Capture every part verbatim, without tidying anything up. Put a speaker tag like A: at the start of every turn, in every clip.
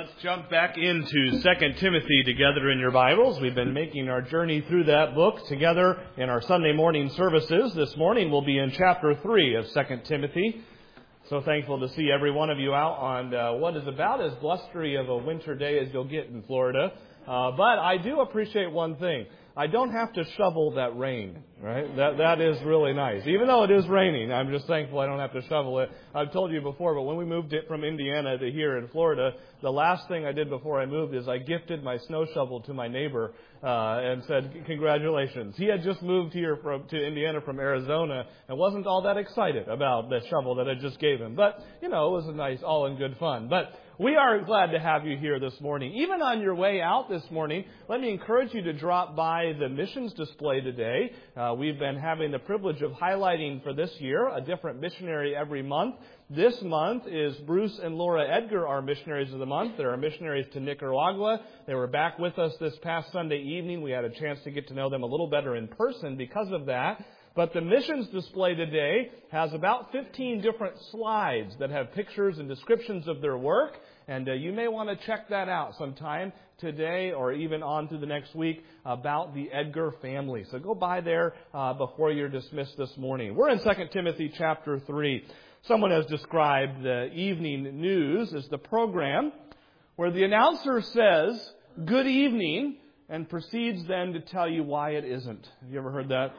A: Let's jump back into Second Timothy together in your Bibles. We've been making our journey through that book together in our Sunday morning services. This morning we'll be in chapter three of Second Timothy. So thankful to see every one of you out on uh, what is about as blustery of a winter day as you'll get in Florida. Uh, but I do appreciate one thing. I don't have to shovel that rain, right? That That is really nice. Even though it is raining, I'm just thankful I don't have to shovel it. I've told you before, but when we moved it from Indiana to here in Florida, the last thing I did before I moved is I gifted my snow shovel to my neighbor uh, and said, congratulations. He had just moved here from, to Indiana from Arizona and wasn't all that excited about the shovel that I just gave him. But, you know, it was a nice, all in good fun. But we are glad to have you here this morning. Even on your way out this morning, let me encourage you to drop by the missions display today. Uh, we've been having the privilege of highlighting for this year a different missionary every month. This month is Bruce and Laura Edgar, our missionaries of the month. They're our missionaries to Nicaragua. They were back with us this past Sunday evening. We had a chance to get to know them a little better in person because of that. But the missions display today has about fifteen different slides that have pictures and descriptions of their work. And uh, you may want to check that out sometime today or even on to the next week about the Edgar family. So go by there uh, before you're dismissed this morning. We're in Second Timothy chapter three. Someone has described the evening news as the program where the announcer says, "Good evening," and proceeds then to tell you why it isn't. Have you ever heard that?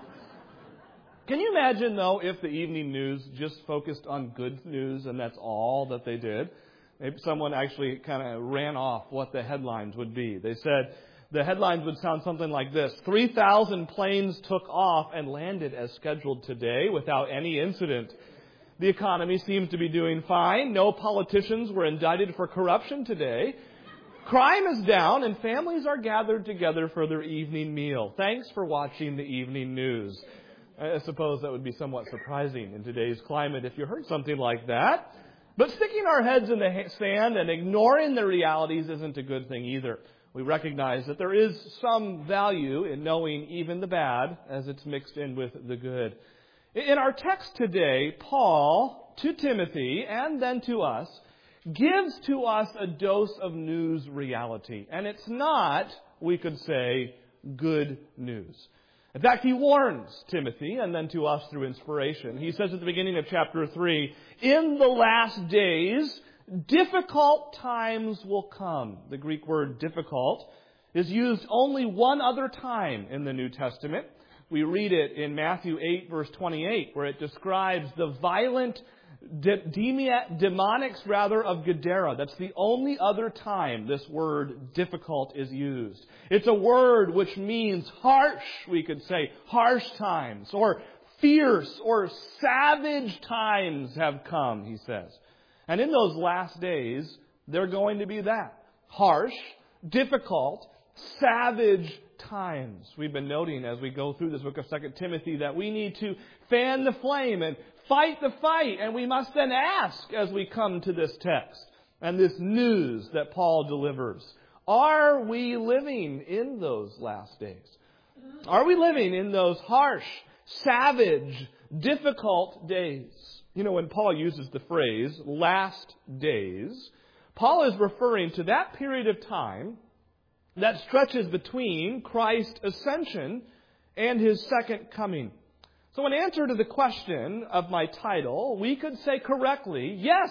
A: Can you imagine, though, if the evening news just focused on good news and that's all that they did? Maybe someone actually kind of ran off what the headlines would be. They said the headlines would sound something like this. three thousand planes took off and landed as scheduled today without any incident. The economy seems to be doing fine. No politicians were indicted for corruption today. Crime is down and families are gathered together for their evening meal. Thanks for watching the evening news. I suppose that would be somewhat surprising in today's climate if you heard something like that. But sticking our heads in the sand and ignoring the realities isn't a good thing either. We recognize that there is some value in knowing even the bad as it's mixed in with the good. In our text today, Paul, to Timothy and then to us, gives to us a dose of news reality. And it's not, we could say, good news. In fact, he warns Timothy and then to us through inspiration. He says at the beginning of chapter three, in the last days, difficult times will come. The Greek word difficult is used only one other time in the New Testament. We read it in Matthew eight, verse twenty-eight, where it describes the violent de- demia- demonics rather of Gadara. That's the only other time this word difficult is used. It's a word which means harsh, we could say, harsh times, or fierce or savage times have come, he says. And in those last days, they're going to be that. Harsh, difficult, savage times. We've been noting as we go through this book of Second Timothy that we need to fan the flame and fight the fight. And we must then ask as we come to this text and this news that Paul delivers. Are we living in those last days? Are we living in those harsh, savage, difficult days? You know, when Paul uses the phrase last days, Paul is referring to that period of time that stretches between Christ's ascension and His second coming. So in answer to the question of my title, we could say correctly, yes,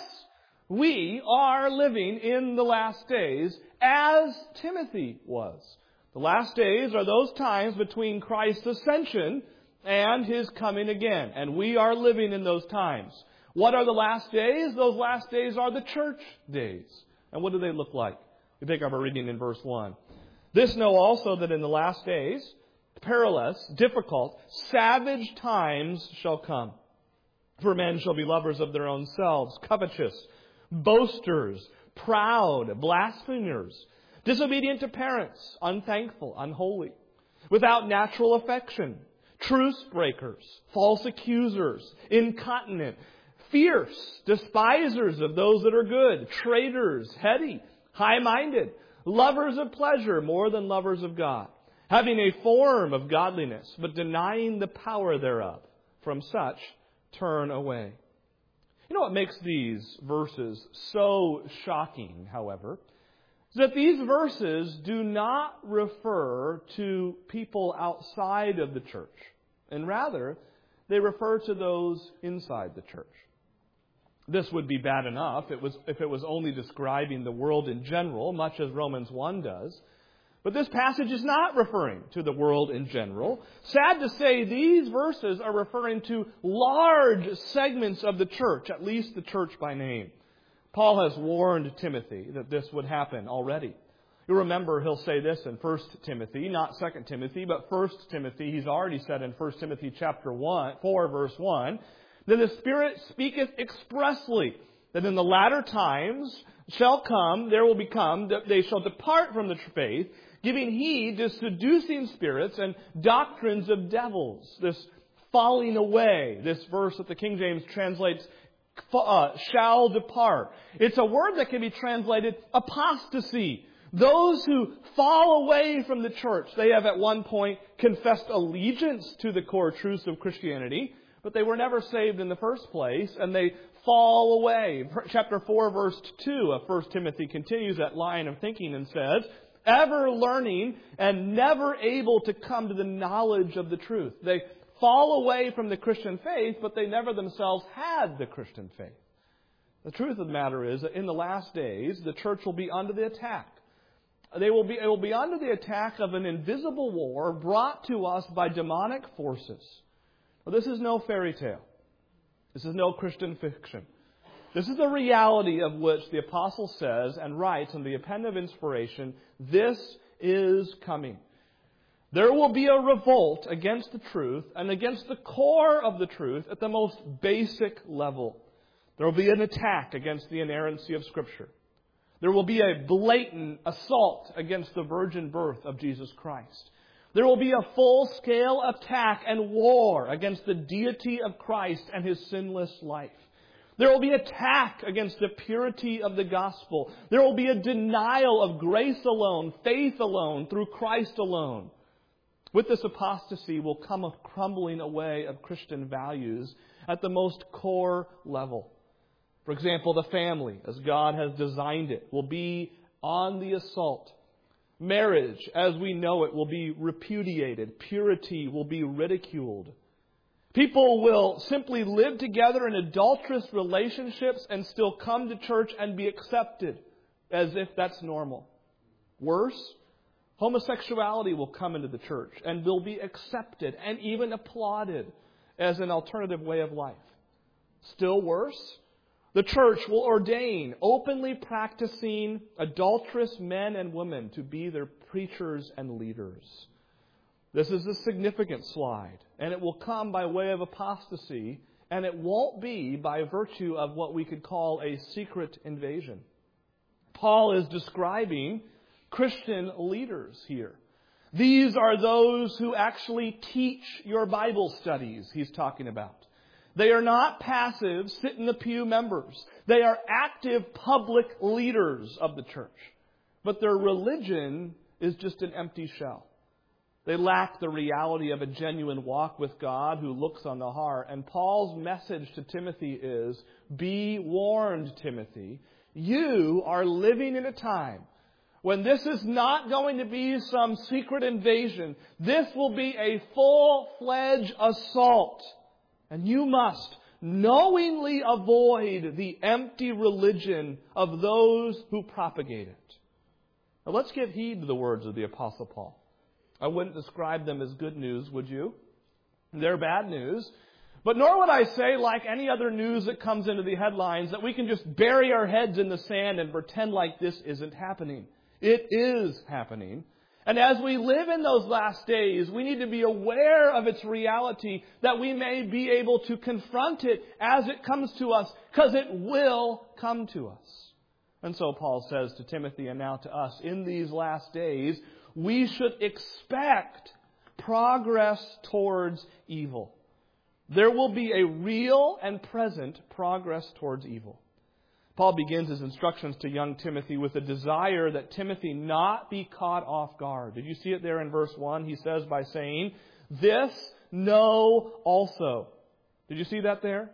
A: we are living in the last days as Timothy was. The last days are those times between Christ's ascension and His coming again. And we are living in those times. What are the last days? Those last days are the church days. And what do they look like? We pick up our reading in verse one. This know also that in the last days, perilous, difficult, savage times shall come. For men shall be lovers of their own selves, covetous, boasters, proud, blasphemers, disobedient to parents, unthankful, unholy, without natural affection, truce breakers, false accusers, incontinent, fierce, despisers of those that are good, traitors, heady, high-minded, lovers of pleasure more than lovers of God, having a form of godliness, but denying the power thereof. From such turn away. You know what makes these verses so shocking, however, is that these verses do not refer to people outside of the church, and rather, they refer to those inside the church. This would be bad enough if it was, if it was only describing the world in general, much as Romans one does. But this passage is not referring to the world in general. Sad to say, these verses are referring to large segments of the church, at least the church by name. Paul has warned Timothy that this would happen already. You'll remember he'll say this in First Timothy, not Second Timothy, but First Timothy. He's already said in First Timothy chapter one, four, verse one, that the Spirit speaketh expressly that in the latter times shall come, there will become, that they shall depart from the faith, giving heed to seducing spirits and doctrines of devils. This falling away, this verse that the King James translates, uh, shall depart. It's a word that can be translated apostasy. Those who fall away from the church, they have at one point confessed allegiance to the core truths of Christianity, but they were never saved in the first place, and they fall away. Chapter four, verse two of First Timothy continues that line of thinking and says, ever learning and never able to come to the knowledge of the truth. They fall away from the Christian faith, but they never themselves had the Christian faith. The truth of the matter is that in the last days, the church will be under the attack. They will be, it will be under the attack of an invisible war brought to us by demonic forces. Well, this is no fairy tale. This is no Christian fiction. This is the reality of which the apostle says and writes in the pen of inspiration, this is coming. There will be a revolt against the truth and against the core of the truth at the most basic level. There will be an attack against the inerrancy of Scripture. There will be a blatant assault against the virgin birth of Jesus Christ. There will be a full-scale attack and war against the deity of Christ and His sinless life. There will be attack against the purity of the gospel. There will be a denial of grace alone, faith alone, through Christ alone. With this apostasy will come a crumbling away of Christian values at the most core level. For example, the family, as God has designed it, will be on the assault. Marriage, as we know it, will be repudiated. Purity will be ridiculed. People will simply live together in adulterous relationships and still come to church and be accepted as if that's normal. Worse, homosexuality will come into the church and will be accepted and even applauded as an alternative way of life. Still worse, the church will ordain openly practicing adulterous men and women to be their preachers and leaders. This is a significant slide, and it will come by way of apostasy, and it won't be by virtue of what we could call a secret invasion. Paul is describing Christian leaders here. These are those who actually teach your Bible studies, he's talking about. They are not passive, sit-in-the-pew members. They are active public leaders of the church. But their religion is just an empty shell. They lack the reality of a genuine walk with God who looks on the heart. And Paul's message to Timothy is, be warned, Timothy. You are living in a time when this is not going to be some secret invasion. This will be a full-fledged assault. And you must knowingly avoid the empty religion of those who propagate it. Now let's give heed to the words of the Apostle Paul. I wouldn't describe them as good news, would you? They're bad news. But nor would I say, like any other news that comes into the headlines, that we can just bury our heads in the sand and pretend like this isn't happening. It is happening. And as we live in those last days, we need to be aware of its reality that we may be able to confront it as it comes to us, because it will come to us. And so Paul says to Timothy and now to us, in these last days, we should expect progress towards evil. There will be a real and present progress towards evil. Paul begins his instructions to young Timothy with a desire that Timothy not be caught off guard. Did you see it there in verse one? He says by saying, this know also. Did you see that there?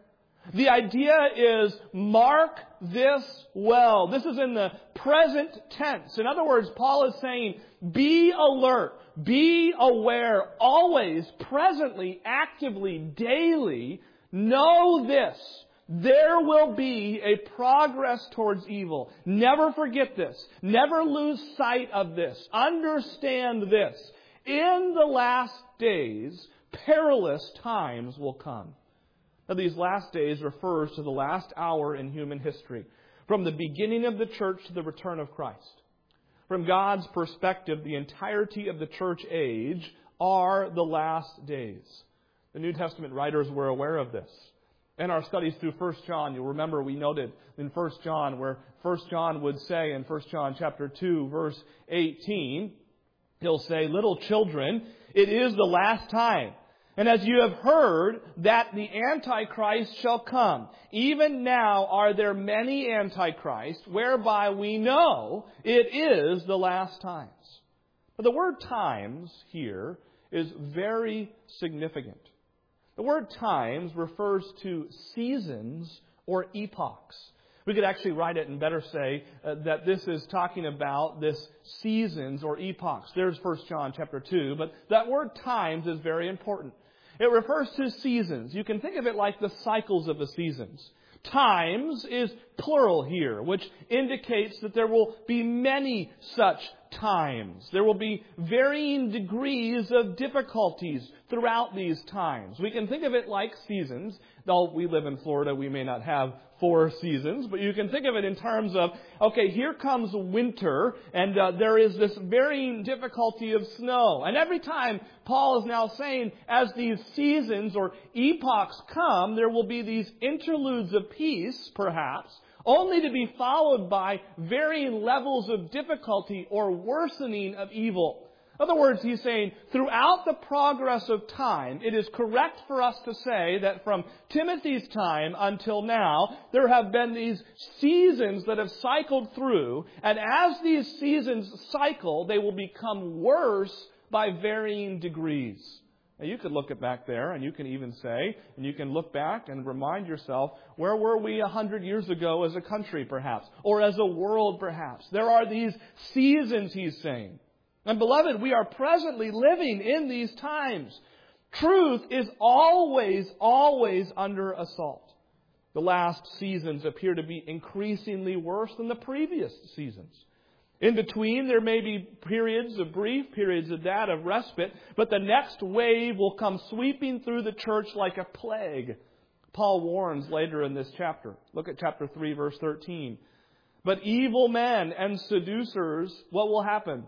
A: The idea is mark this well. This is in the present tense. In other words, Paul is saying, be alert, be aware, always, presently, actively, daily, know this. There will be a progress towards evil. Never forget this. Never lose sight of this. Understand this. In the last days, perilous times will come. Now, these last days refers to the last hour in human history, from the beginning of the church to the return of Christ. From God's perspective, the entirety of the church age are the last days. The New Testament writers were aware of this. In our studies through First John, you'll remember we noted in First John, where First John would say in First John chapter two, verse eighteen, he'll say, little children, it is the last time. And as you have heard that the Antichrist shall come, even now are there many Antichrists, whereby we know it is the last times. But the word times here is very significant. The word times refers to seasons or epochs. We could actually write it and better say uh, that this is talking about this seasons or epochs. There's First John chapter two, but that word times is very important. It refers to seasons. You can think of it like the cycles of the seasons. Times is plural here, which indicates that there will be many such times. There will be varying degrees of difficulties throughout these times. We can think of it like seasons. Though we live in Florida, we may not have four seasons, but you can think of it in terms of, okay, here comes winter, and uh, there is this varying difficulty of snow. And every time Paul is now saying, as these seasons or epochs come, there will be these interludes of peace, perhaps, only to be followed by varying levels of difficulty or worsening of evil. In other words, he's saying, throughout the progress of time, it is correct for us to say that from Timothy's time until now, there have been these seasons that have cycled through, and as these seasons cycle, they will become worse by varying degrees. Now, you could look at back there, and you can even say, and you can look back and remind yourself, where were we a hundred years ago as a country, perhaps, or as a world, perhaps? There are these seasons, he's saying. And beloved, we are presently living in these times. Truth is always, always under assault. The last seasons appear to be increasingly worse than the previous seasons. In between, there may be periods of brief, periods of that, of respite, but the next wave will come sweeping through the church like a plague. Paul warns later in this chapter. Look at chapter three, verse thirteen. But evil men and seducers, what will happen?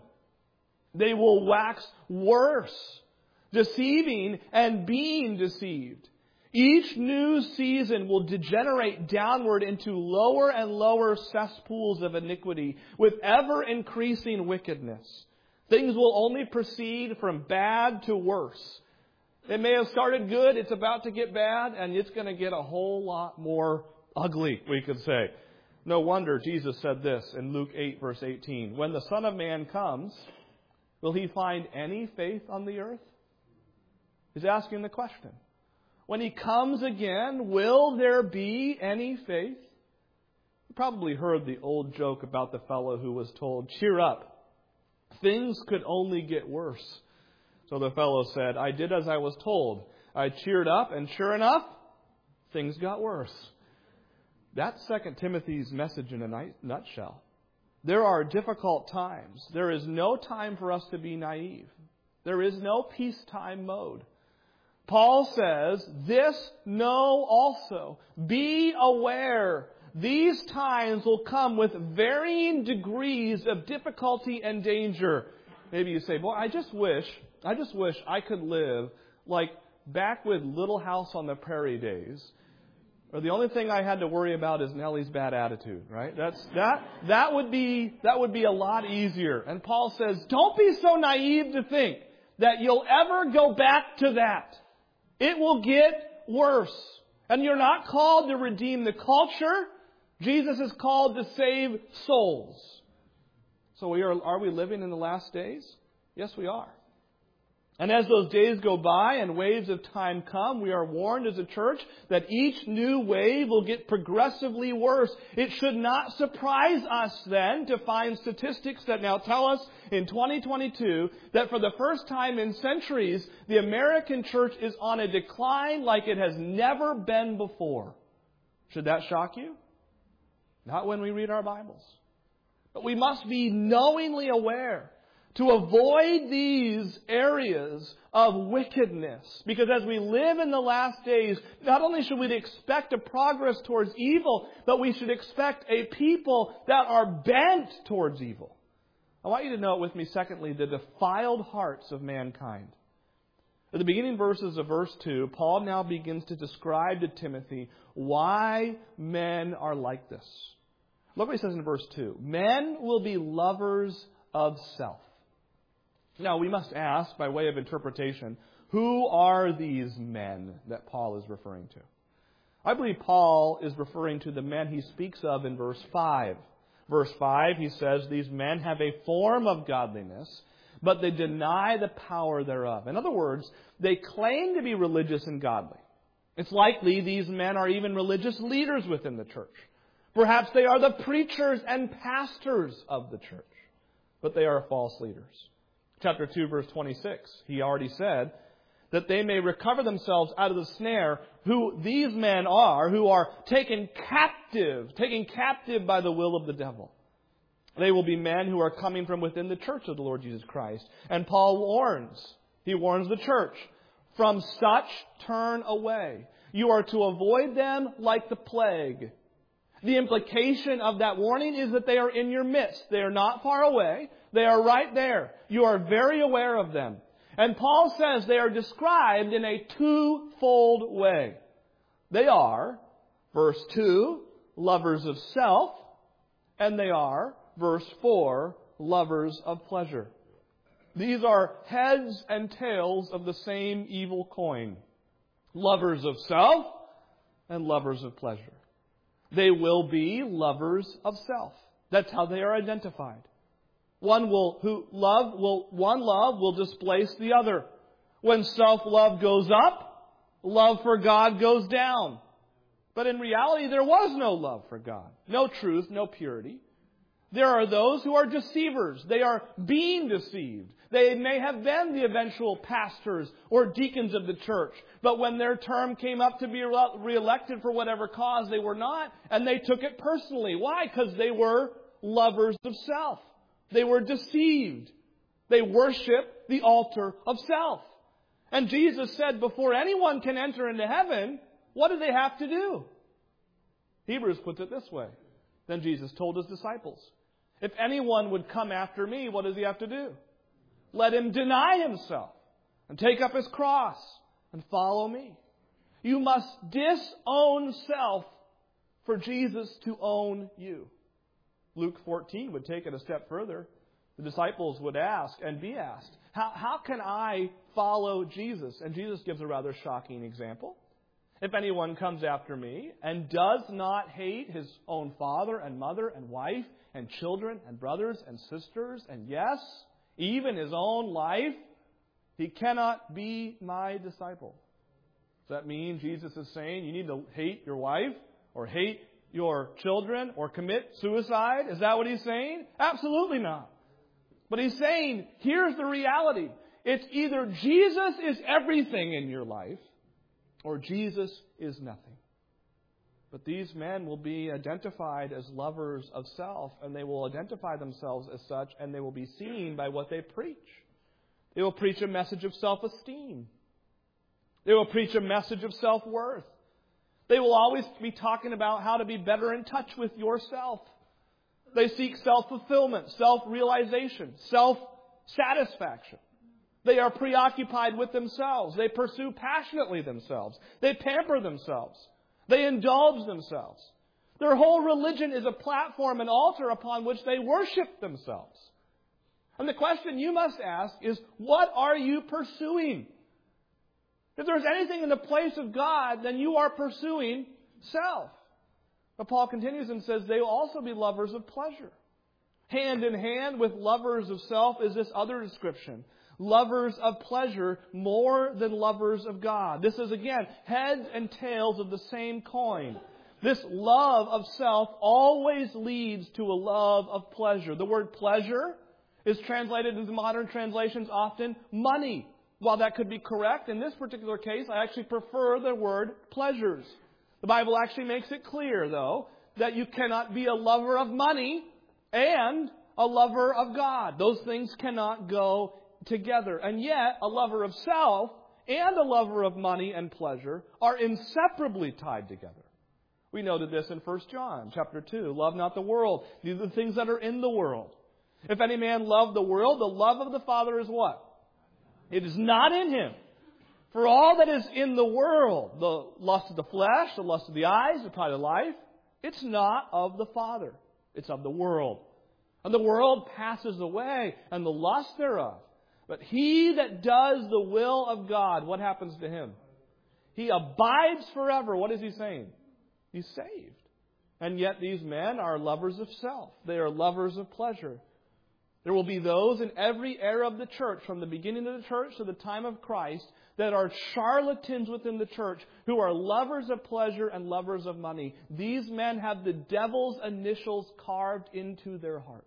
A: They will wax worse, deceiving and being deceived. Each new season will degenerate downward into lower and lower cesspools of iniquity with ever-increasing wickedness. Things will only proceed from bad to worse. It may have started good, it's about to get bad, and it's going to get a whole lot more ugly, we could say. No wonder Jesus said this in Luke eight, verse eighteen. When the Son of Man comes, will he find any faith on the earth? He's asking the question. When he comes again, will there be any faith? You probably heard the old joke about the fellow who was told, cheer up. Things could only get worse. So the fellow said, I did as I was told. I cheered up, and sure enough, things got worse. That's Second Timothy's message in a nutshell. There are difficult times. There is no time for us to be naive. There is no peacetime mode. Paul says, this know also. Be aware. These times will come with varying degrees of difficulty and danger. Maybe you say, boy, I just wish, I just wish I could live like back with Little House on the Prairie days. Or the only thing I had to worry about is Nellie's bad attitude, right? That's that that would be that would be a lot easier. And Paul says, don't be so naive to think that you'll ever go back to that. It will get worse. And you're not called to redeem the culture. Jesus is called to save souls. So we are are we living in the last days? Yes, we are. And as those days go by and waves of time come, we are warned as a church that each new wave will get progressively worse. It should not surprise us then to find statistics that now tell us in twenty twenty-two that for the first time in centuries, the American church is on a decline like it has never been before. Should that shock you? Not when we read our Bibles. But we must be knowingly aware to avoid these areas of wickedness. Because as we live in the last days, not only should we expect a progress towards evil, but we should expect a people that are bent towards evil. I want you to note with me, secondly, the defiled hearts of mankind. At the beginning verses of verse two, Paul now begins to describe to Timothy why men are like this. Look what he says in verse two. Men will be lovers of self. Now, we must ask, by way of interpretation, who are these men that Paul is referring to? I believe Paul is referring to the men he speaks of in verse five. Verse five, he says, these men have a form of godliness, but they deny the power thereof. In other words, they claim to be religious and godly. It's likely these men are even religious leaders within the church. Perhaps they are the preachers and pastors of the church, but they are false leaders. Chapter two, verse twenty-six, he already said that they may recover themselves out of the snare, who these men are, who are taken captive, taken captive by the will of the devil. They will be men who are coming from within the church of the Lord Jesus Christ. And Paul warns, he warns the church, from such turn away. You are to avoid them like the plague. The implication of that warning is that they are in your midst. They are not far away. They are right there. You are very aware of them. And Paul says they are described in a twofold way. They are, verse two, lovers of self, and they are, verse four, lovers of pleasure. These are heads and tails of the same evil coin. Lovers of self and lovers of pleasure. They will be lovers of self. That's how they are identified. One will who love will one love will displace the other. When self-love goes up, love for God goes down. But in reality, there was no love for God. No truth, no purity. There are those who are deceivers. They are being deceived. They may have been the eventual pastors or deacons of the church. But when their term came up to be reelected for whatever cause, they were not. And they took it personally. Why? Because they were lovers of self. They were deceived. They worship the altar of self. And Jesus said before anyone can enter into heaven, what do they have to do? Hebrews puts it this way. Then Jesus told his disciples, if anyone would come after me, what does he have to do? Let him deny himself and take up his cross and follow me. You must disown self for Jesus to own you. Luke fourteen would take it a step further. The disciples would ask and be asked, how, how can I follow Jesus? And Jesus gives a rather shocking example. If anyone comes after me and does not hate his own father and mother and wife and children and brothers and sisters and yes, even his own life, he cannot be my disciple. Does that mean Jesus is saying you need to hate your wife or hate your children or commit suicide? Is that what he's saying? Absolutely not. But he's saying, here's the reality. It's either Jesus is everything in your life or Jesus is nothing. But these men will be identified as lovers of self, and they will identify themselves as such, and they will be seen by what they preach. They will preach a message of self-esteem. They will preach a message of self-worth. They will always be talking about how to be better in touch with yourself. They seek self-fulfillment, self-realization, self-satisfaction. They are preoccupied with themselves. They pursue passionately themselves. They pamper themselves. They indulge themselves. Their whole religion is a platform, an altar upon which they worship themselves. And the question you must ask is, what are you pursuing? If there's anything in the place of God, then you are pursuing self. But Paul continues and says they will also be lovers of pleasure. Hand in hand with lovers of self is this other description. lovers of pleasure more than lovers of God. This is, again, heads and tails of the same coin. This love of self always leads to a love of pleasure. The word pleasure is translated into modern translations often money. While that could be correct, in this particular case, I actually prefer the word pleasures. The Bible actually makes it clear, though, that you cannot be a lover of money and a lover of God. Those things cannot go together. And yet, a lover of self and a lover of money and pleasure are inseparably tied together. We noted this in First John chapter two. Love not the world, neither the things that are in the world. If any man love the world, the love of the Father is what? It is not in him. For all that is in the world, the lust of the flesh, the lust of the eyes, the pride of life, it's not of the Father. It's of the world. And the world passes away, and the lust thereof. But he that does the will of God, what happens to him? He abides forever. What is he saying? He's saved. And yet these men are lovers of self. They are lovers of pleasure. There will be those in every era of the church, from the beginning of the church to the time of Christ, that are charlatans within the church who are lovers of pleasure and lovers of money. These men have the devil's initials carved into their hearts.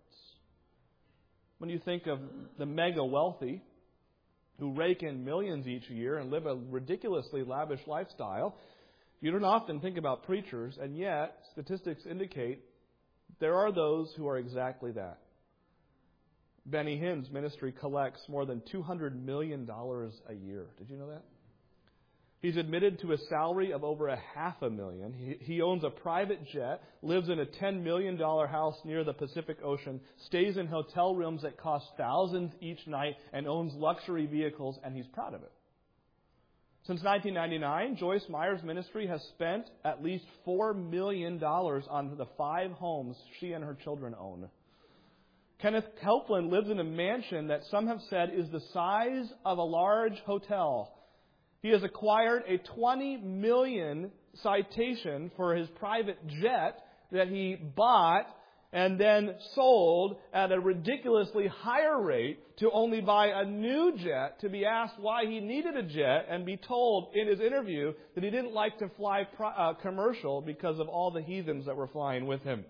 A: When you think of the mega wealthy who rake in millions each year and live a ridiculously lavish lifestyle, you don't often think about preachers, and yet statistics indicate there are those who are exactly that. Benny Hinn's ministry collects more than two hundred million dollars a year. Did you know that? He's admitted to a salary of over a half a million. He, he owns a private jet, lives in a ten million dollars house near the Pacific Ocean, stays in hotel rooms that cost thousands each night, and owns luxury vehicles, and he's proud of it. Since nineteen ninety-nine, Joyce Meyer's ministry has spent at least four million dollars on the five homes she and her children own. Kenneth Copeland lives in a mansion that some have said is the size of a large hotel. He has acquired a twenty million dollars citation for his private jet that he bought and then sold at a ridiculously higher rate to only buy a new jet, to be asked why he needed a jet and be told in his interview that he didn't like to fly uh, commercial because of all the heathens that were flying with him.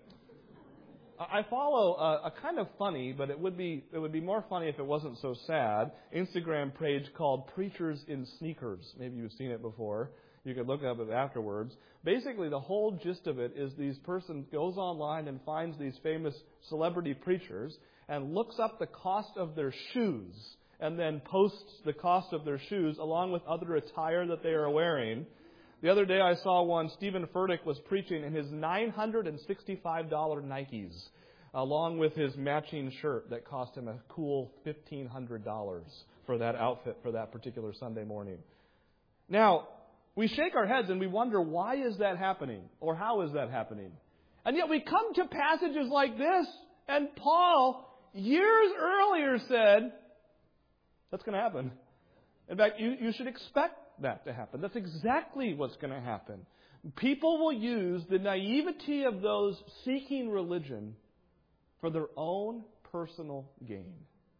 A: I follow a, a kind of funny, but it would be it would be more funny if it wasn't so sad, Instagram page called Preachers in Sneakers. Maybe you've seen it before. You could look up it afterwards. Basically, the whole gist of it is these person goes online and finds these famous celebrity preachers and looks up the cost of their shoes and then posts the cost of their shoes along with other attire that they are wearing. The other day I saw one, Stephen Furtick was preaching in his nine hundred sixty-five dollars Nikes, along with his matching shirt that cost him a cool fifteen hundred dollars for that outfit for that particular Sunday morning. Now, we shake our heads and we wonder, why is that happening? Or how is that happening? And yet we come to passages like this, and Paul, years earlier, said, that's going to happen. In fact, you, you should expect that to happen. That's exactly what's going to happen. People will use the naivety of those seeking religion for their own personal gain.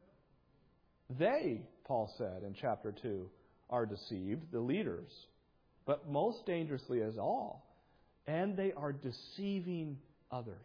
A: They, Paul said in chapter two, are deceived, the leaders, but most dangerously as all, and they are deceiving others.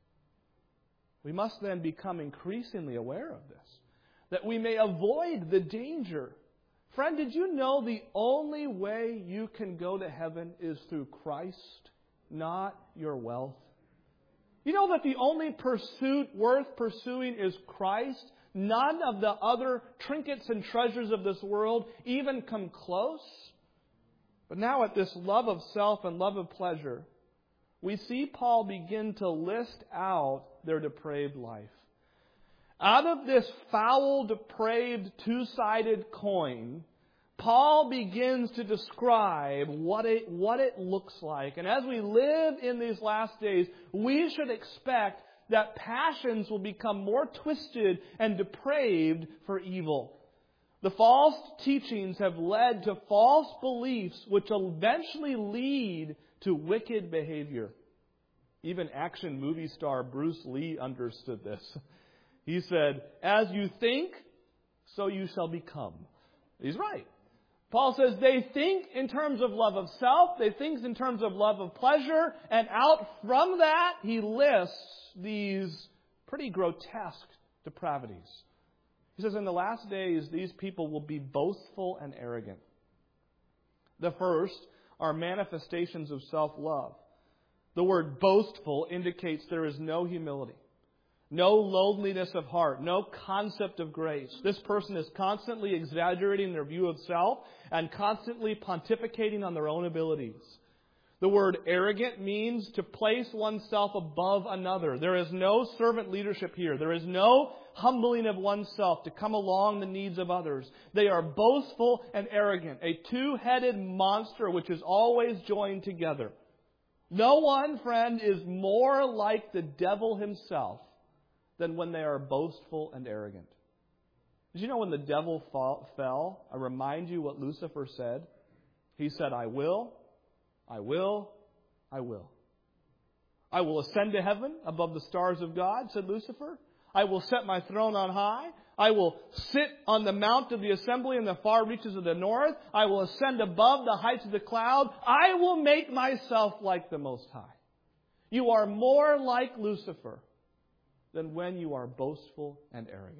A: We must then become increasingly aware of this, that we may avoid the danger. Friend, did you know the only way you can go to heaven is through Christ, not your wealth? You know that the only pursuit worth pursuing is Christ? None of the other trinkets and treasures of this world even come close? But now at this love of self and love of pleasure, we see Paul begin to list out their depraved life. Out of this foul, depraved, two-sided coin, Paul begins to describe what it, what it looks like. And as we live in these last days, we should expect that passions will become more twisted and depraved for evil. The false teachings have led to false beliefs which will eventually lead to wicked behavior. Even action movie star Bruce Lee understood this. He said, as you think, so you shall become. He's right. Paul says they think in terms of love of self, they think in terms of love of pleasure, and out from that he lists these pretty grotesque depravities. He says in the last days these people will be boastful and arrogant. The first are manifestations of self-love. The word boastful indicates there is no humility, no lowliness of heart, no concept of grace. This person is constantly exaggerating their view of self and constantly pontificating on their own abilities. The word arrogant means to place oneself above another. There is no servant leadership here. There is no humbling of oneself to come along the needs of others. They are boastful and arrogant, a two-headed monster which is always joined together. No one, friend, is more like the devil himself than when they are boastful and arrogant. Did you know when the devil fall, fell, I remind you what Lucifer said? He said, I will, I will, I will. I will ascend to heaven above the stars of God, said Lucifer. I will set my throne on high. I will sit on the mount of the assembly in the far reaches of the north. I will ascend above the heights of the cloud. I will make myself like the Most High. You are more like Lucifer than when you are boastful and arrogant.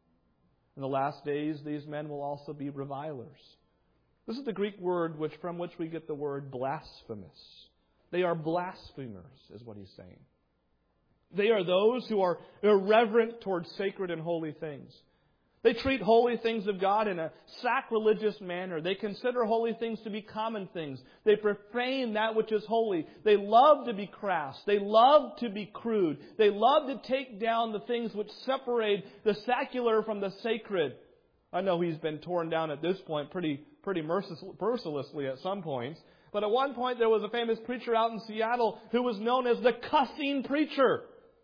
A: In the last days, these men will also be revilers. This is the Greek word which from which we get the word blasphemous. They are blasphemers, is what he's saying. They are those who are irreverent towards sacred and holy things. They treat holy things of God in a sacrilegious manner. They consider holy things to be common things. They profane that which is holy. They love to be crass. They love to be crude. They love to take down the things which separate the secular from the sacred. I know he's been torn down at this point pretty, pretty mercilessly at some points. But at one point there was a famous preacher out in Seattle who was known as the cussing preacher.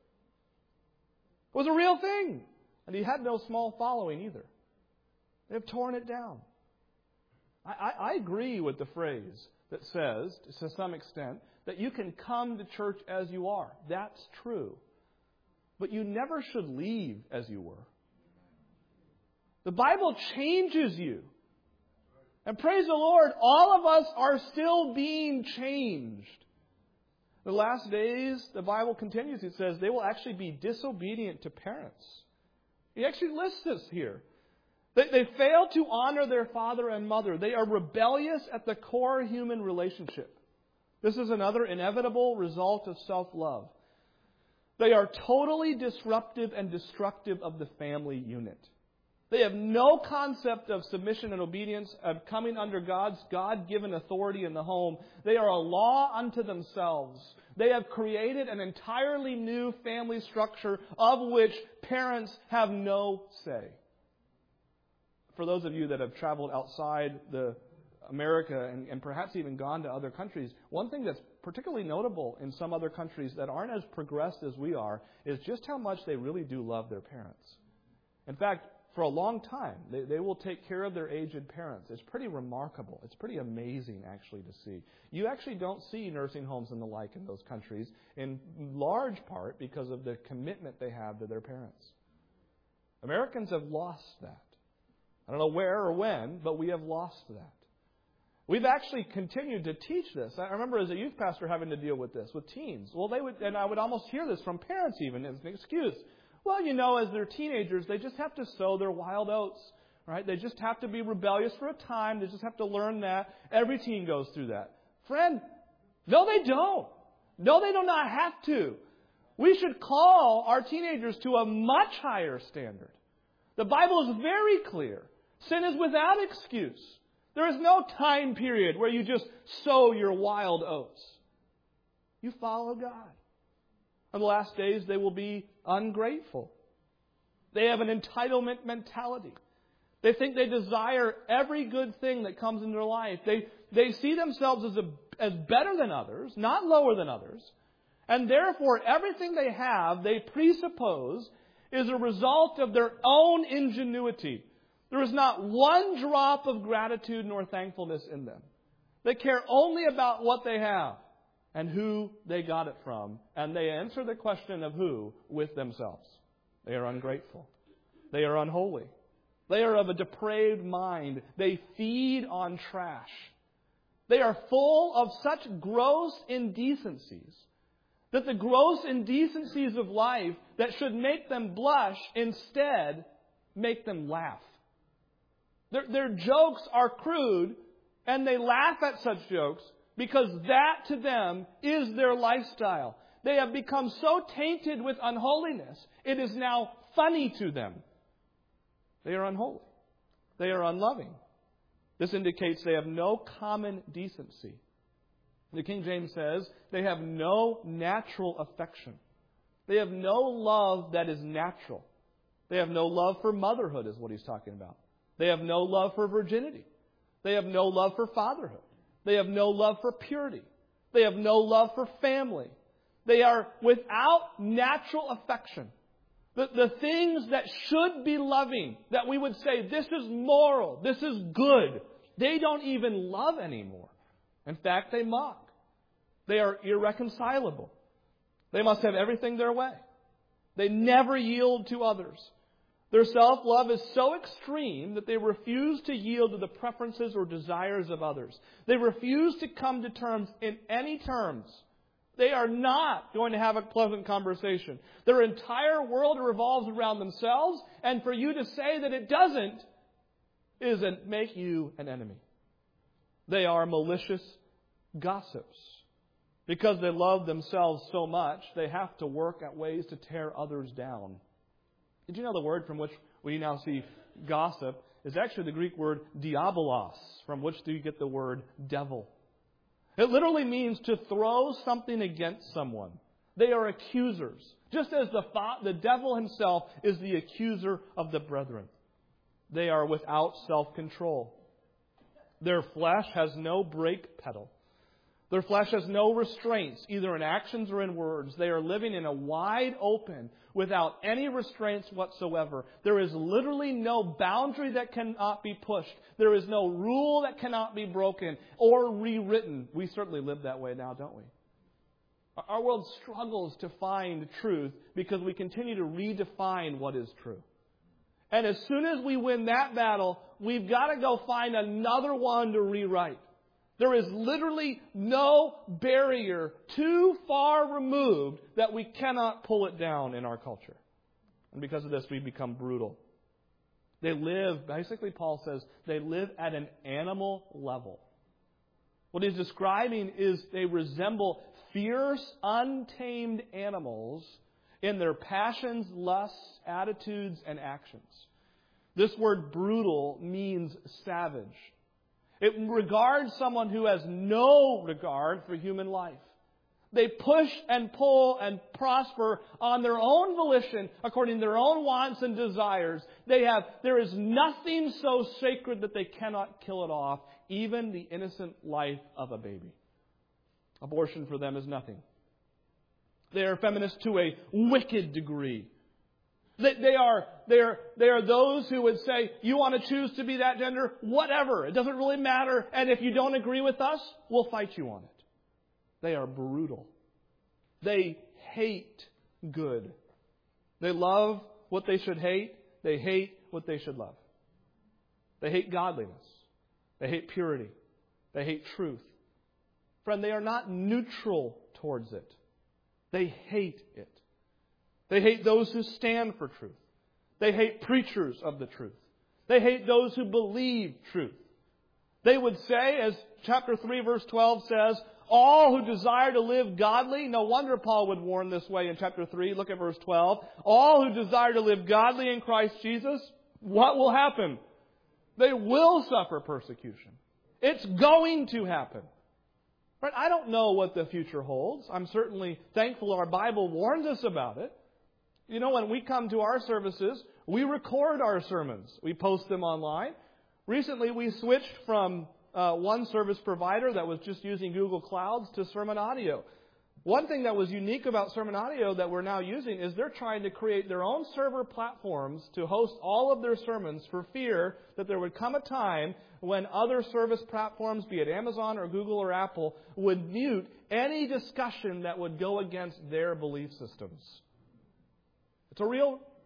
A: It was a real thing. And he had no small following either. They've torn it down. I, I, I agree with the phrase that says, to some extent, that you can come to church as you are. That's true. But you never should leave as you were. The Bible changes you. And praise the Lord, all of us are still being changed. The last days, the Bible continues, it says, they will actually be disobedient to parents. He actually lists this here. They, they fail to honor their father and mother. They are rebellious at the core human relationship. This is another inevitable result of self-love. They are totally disruptive and destructive of the family unit. They have no concept of submission and obedience, of coming under God's God-given authority in the home. They are a law unto themselves. They have created an entirely new family structure of which parents have no say. For those of you that have traveled outside the America and, and perhaps even gone to other countries, one thing that's particularly notable in some other countries that aren't as progressed as we are is just how much they really do love their parents. In fact, for a long time, they, they will take care of their aged parents. It's pretty remarkable. It's pretty amazing, actually, to see. You actually don't see nursing homes and the like in those countries, in large part because of the commitment they have to their parents. Americans have lost that. I don't know where or when, but we have lost that. We've actually continued to teach this. I remember as a youth pastor having to deal with this, with teens. Well, they would, and I would almost hear this from parents even as an excuse. Well, you know, as they're teenagers, they just have to sow their wild oats, right? They just have to be rebellious for a time. They just have to learn that. Every teen goes through that. Friend, no, they don't. No, they do not have to. We should call our teenagers to a much higher standard. The Bible is very clear. Sin is without excuse. There is no time period where you just sow your wild oats. You follow God. In the last days, they will be ungrateful. They have an entitlement mentality. They think they desire every good thing that comes in their life. They, they see themselves as, a, as better than others, not lower than others. And therefore, everything they have, they presuppose, is a result of their own ingenuity. There is not one drop of gratitude nor thankfulness in them. They care only about what they have and who they got it from. And they answer the question of who with themselves. They are ungrateful. They are unholy.
B: They are of a depraved mind. They feed on trash. They are full of such gross indecencies that the gross indecencies of life that should make them blush instead make them laugh. Their, their jokes are crude, and they laugh at such jokes because that to them is their lifestyle. They have become so tainted with unholiness, it is now funny to them. They are unholy. They are unloving. This indicates they have no common decency. The King James says they have no natural affection. They have no love that is natural. They have no love for motherhood, is what he's talking about. They have no love for virginity. They have no love for fatherhood. They have no love for purity. They have no love for family. They are without natural affection. The, the things that should be loving, that we would say, this is moral, this is good, they don't even love anymore. In fact, they mock. They are irreconcilable. They must have everything their way. They never yield to others. Their self-love is so extreme that they refuse to yield to the preferences or desires of others. They refuse to come to terms in any terms. They are not going to have a pleasant conversation. Their entire world revolves around themselves, and for you to say that it doesn't is to make you an enemy. They are malicious gossips. Because they love themselves so much, they have to work at ways to tear others down. Did you know the word from which we now see gossip is actually the Greek word diabolos, from which do you get the word devil? It literally means to throw something against someone. They are accusers. Just as the, the devil himself is the accuser of the brethren. They are without self-control. Their flesh has no brake pedal. Their flesh has no restraints, either in actions or in words. They are living in a wide open, without any restraints whatsoever. There is literally no boundary that cannot be pushed. There is no rule that cannot be broken or rewritten. We certainly live that way now, don't we? Our world struggles to find truth because we continue to redefine what is true. And as soon as we win that battle, we've got to go find another one to rewrite. There is literally no barrier too far removed that we cannot pull it down in our culture. And because of this, we become brutal. They live, basically Paul says, they live at an animal level. What he's describing is they resemble fierce, untamed animals in their passions, lusts, attitudes, and actions. This word brutal means savage. It regards someone who has no regard for human life. They push and pull and prosper on their own volition, according to their own wants and desires. They have, there is nothing so sacred that they cannot kill it off, even the innocent life of a baby. Abortion for them is nothing. They are feminists to a wicked degree. They are, they are, they are those who would say, you want to choose to be that gender? Whatever. It doesn't really matter. And if you don't agree with us, we'll fight you on it. They are brutal. They hate good. They love what they should hate. They hate what they should love. They hate godliness. They hate purity. They hate truth. Friend, they are not neutral towards it. They hate it. They hate those who stand for truth. They hate preachers of the truth. They hate those who believe truth. They would say, as chapter three, verse twelve says, all who desire to live godly, no wonder Paul would warn this way in chapter three, look at verse twelve. All who desire to live godly in Christ Jesus, what will happen? They will suffer persecution. It's going to happen. Right? I don't know what the future holds. I'm certainly thankful our Bible warns us about it. You know, when we come to our services, we record our sermons. We post them online. Recently, we switched from uh, one service provider that was just using Google Clouds to Sermon Audio. One thing that was unique about Sermon Audio that we're now using is they're trying to create their own server platforms to host all of their sermons for fear that there would come a time when other service platforms, be it Amazon or Google or Apple, would mute any discussion that would go against their belief systems. It's a real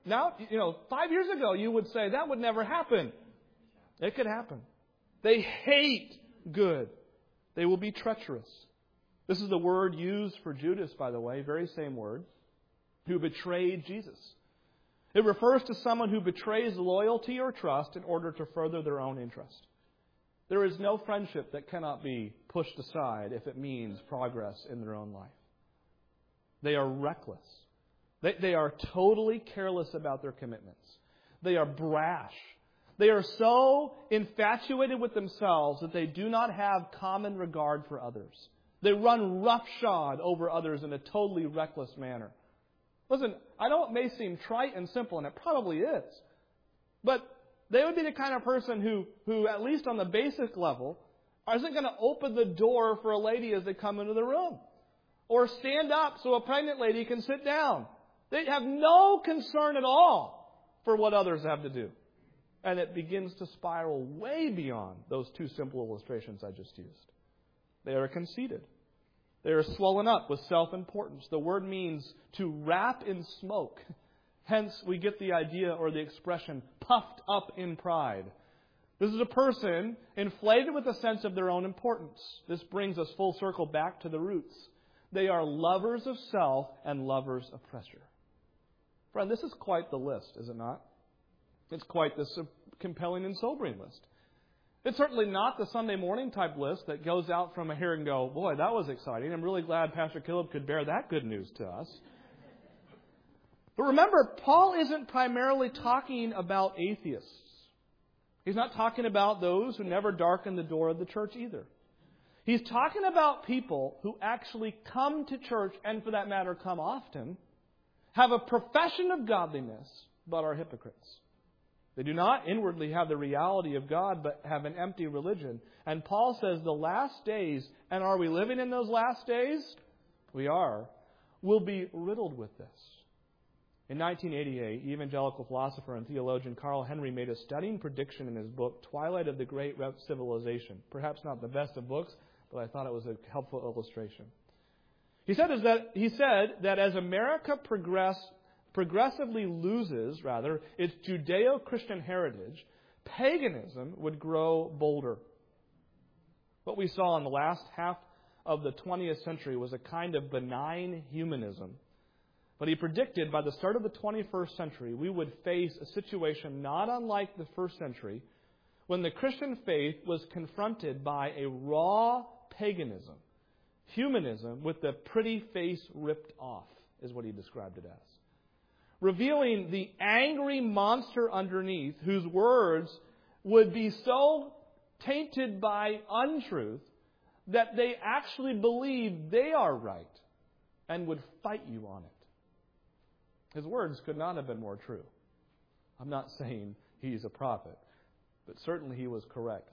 B: Now, you know, five years ago you would say that would never happen. It could happen. They hate good. They will be treacherous. This is the word used for Judas, by the way, very same word, who betrayed Jesus. It refers to someone who betrays loyalty or trust in order to further their own interest. There is no friendship that cannot be pushed aside if it means progress in their own life. They are reckless. They, they are totally careless about their commitments. They are brash. They are so infatuated with themselves that they do not have common regard for others. They run roughshod over others in a totally reckless manner. Listen, I know it may seem trite and simple, and it probably is. But they would be the kind of person who, who at least on the basic level, isn't going to open the door for a lady as they come into the room. Or stand up so a pregnant lady can sit down. They have no concern at all for what others have to do. And it begins to spiral way beyond those two simple illustrations I just used. They are conceited. They are swollen up with self-importance. The word means to wrap in smoke. Hence, we get the idea or the expression, puffed up in pride. This is a person inflated with a sense of their own importance. This brings us full circle back to the roots. They are lovers of self and lovers of pleasure. Friend, this is quite the list, is it not? It's quite the compelling and sobering list. It's certainly not the Sunday morning type list that goes out from here and go, boy, that was exciting. I'm really glad Pastor Caleb could bear that good news to us. But remember, Paul isn't primarily talking about atheists. He's not talking about those who never darken the door of the church either. He's talking about people who actually come to church, and for that matter, come often, have a profession of godliness, but are hypocrites. They do not inwardly have the reality of God, but have an empty religion. And Paul says the last days, and are we living in those last days? We are. Will be riddled with this. In nineteen eighty-eight, evangelical philosopher and theologian Carl Henry made a stunning prediction in his book, Twilight of the Great Civilization. Perhaps not the best of books, but I thought it was a helpful illustration. He said, is that, he said that as America progress, progressively loses, rather, its Judeo-Christian heritage, paganism would grow bolder. What we saw in the last half of the twentieth century was a kind of benign humanism. But he predicted by the start of the twenty-first century, we would face a situation not unlike the first century, when the Christian faith was confronted by a raw paganism. Humanism with the pretty face ripped off, is what he described it as. Revealing the angry monster underneath, whose words would be so tainted by untruth that they actually believe they are right and would fight you on it. His words could not have been more true. I'm not saying he's a prophet, but certainly he was correct.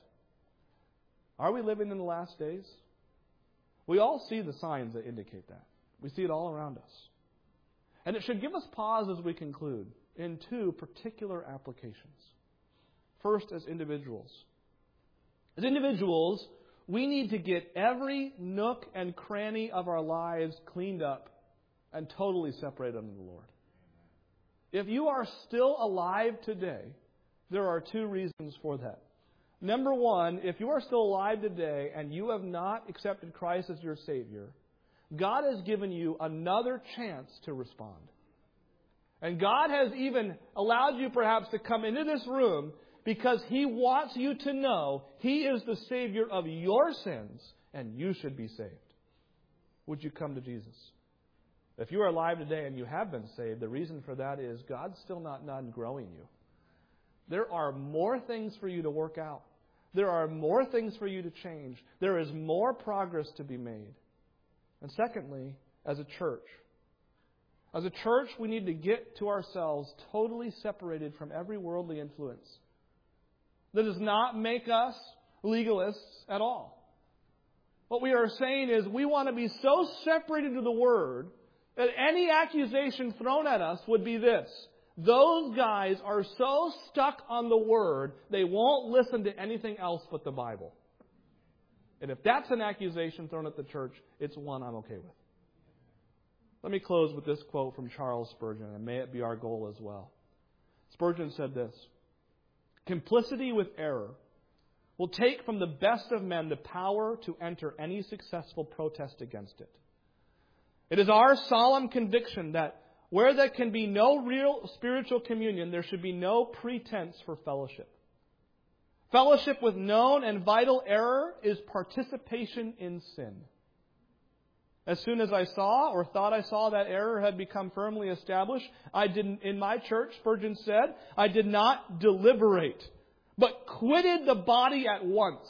B: Are we living in the last days? We all see the signs that indicate that. We see it all around us. And it should give us pause as we conclude in two particular applications. First, as individuals. As individuals, we need to get every nook and cranny of our lives cleaned up and totally separated unto the Lord. If you are still alive today, there are two reasons for that. Number one, if you are still alive today and you have not accepted Christ as your Savior, God has given you another chance to respond. And God has even allowed you perhaps to come into this room because He wants you to know He is the Savior of your sins and you should be saved. Would you come to Jesus? If you are alive today and you have been saved, the reason for that is God's still not done growing you. There are more things for you to work out. There are more things for you to change. There is more progress to be made. And secondly, as a church, as a church, we need to get to ourselves totally separated from every worldly influence. That does not make us legalists at all. What we are saying is we want to be so separated to the Word that any accusation thrown at us would be this: those guys are so stuck on the Word, they won't listen to anything else but the Bible. And if that's an accusation thrown at the church, it's one I'm okay with. Let me close with this quote from Charles Spurgeon, and may it be our goal as well. Spurgeon said this: "Complicity with error will take from the best of men the power to enter any successful protest against it. It is our solemn conviction that where there can be no real spiritual communion, there should be no pretense for fellowship. Fellowship with known and vital error is participation in sin. As soon as I saw or thought I saw that error had become firmly established, I didn't, in my church, Spurgeon said, I did not deliberate, but quitted the body at once.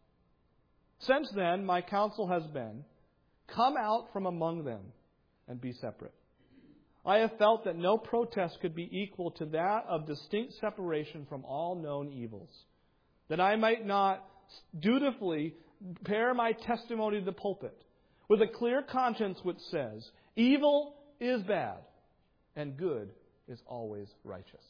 B: Since then, my counsel has been, come out from among them and be separate. I have felt that no protest could be equal to that of distinct separation from all known evils, that I might not dutifully bear my testimony to the pulpit with a clear conscience which says, evil is bad and good is always righteous."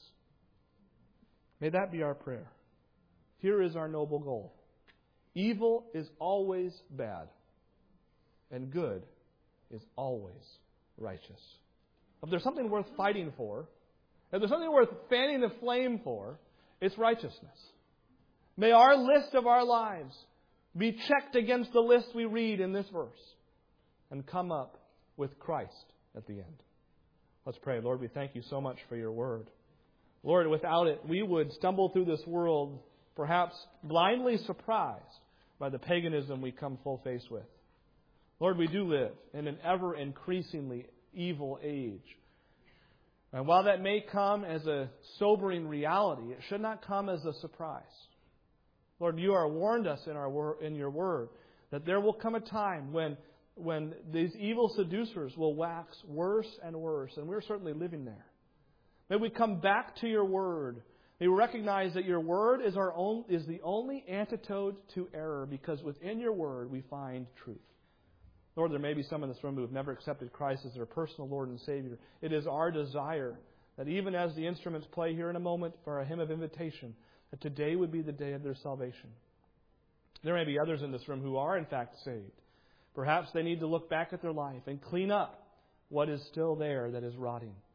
B: May that be our prayer. Here is our noble goal. Evil is always bad and good is always righteous. If there's something worth fighting for, if there's something worth fanning the flame for, it's righteousness. May our list of our lives be checked against the list we read in this verse and come up with Christ at the end. Let's pray. Lord, we thank you so much for your word. Lord, without it, we would stumble through this world, perhaps blindly surprised by the paganism we come full face with. Lord, we do live in an ever increasingly evil age. And while that may come as a sobering reality, it should not come as a surprise. Lord, you are warned us in our wor- in your word that there will come a time when when these evil seducers will wax worse and worse, and we're certainly living there. May we come back to your word. May we recognize that your word is our own is the only antidote to error, because within your word we find truth. Lord, there may be some in this room who have never accepted Christ as their personal Lord and Savior. It is our desire that even as the instruments play here in a moment for a hymn of invitation, that today would be the day of their salvation. There may be others in this room who are in fact saved. Perhaps they need to look back at their life and clean up what is still there that is rotting.